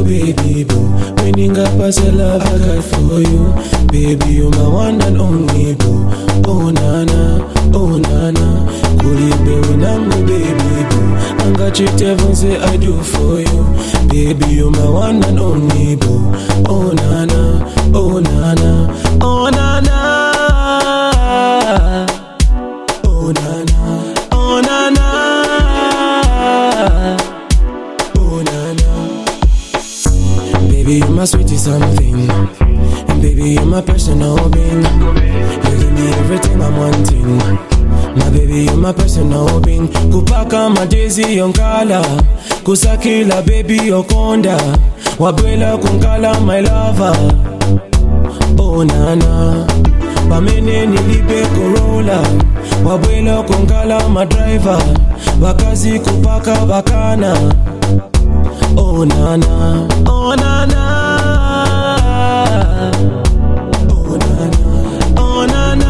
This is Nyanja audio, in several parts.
baby boo. Meaning I pass a love I got for you. Baby, you my one and only boo. Oh nana, oh nana. Kulibe winangu baby boo. Anga chitevo say I do for you. Baby, you my one and only boo. Oh nana, oh nana, oh nana. Oh nana, oh nana. Oh nana. Baby, you my sweetie something. And baby, you my personal being. You give me everything I'm wanting. My baby, you my personal being. Kupaka my daisy on kala. Kusakila baby okonda. Wabwela kunkala my lover. Oh nana. Pamene nilipe Corolla. Wabwela kunkala my driver. Wakazi kupaka bakana. Oh nana. Oh nana. Oh nana. Oh nana.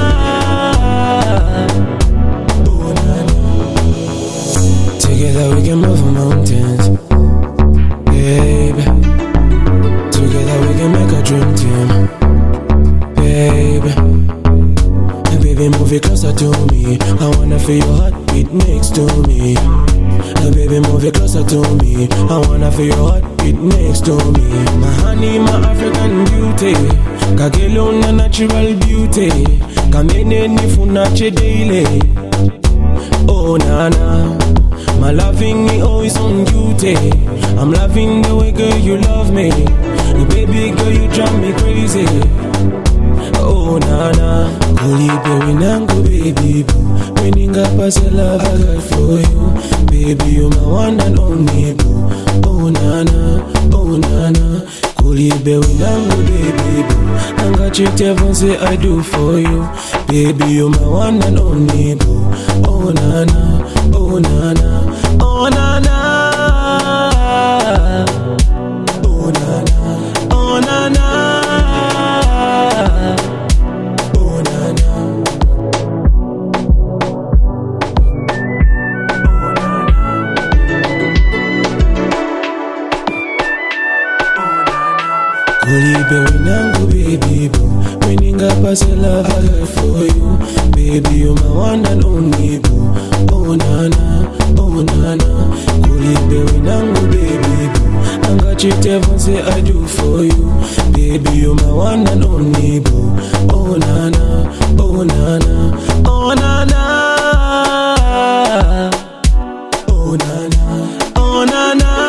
Oh nana. Together we can move mountains, baby. Together we can make a dream team, baby. And baby, move it closer to me. I wanna feel your heartbeat next to me. And baby, move it closer to me. I wanna feel your heartbeat next to me. My honey, my African beauty. Kagelo na natural beauty. Kamene nifunache daily. Oh nana. My loving is always on duty. I'm loving the way, girl, you love me. Baby girl, you drive me crazy. Oh nana. Kulibe winangu baby boo. Meaninga pass a love I got for you. Baby, you my one and only boo. Oh nana, oh nana. Kulibe winangu baby boo. Anga chitevo say I do for you. Baby, you my one and only boo. Oh nana, oh nana, oh nana. Oh nana, oh nana. Oh nana. Kulibe winangu baby boo. Meaning I pass a love I got for you. Baby, you my one and only boo. Oh nana, oh nana. Kulibe winangu baby boo. Anga chitevo say I do for you. Baby, you my one and only boo. Oh nana, oh nana, oh nana. Oh nana, oh nana.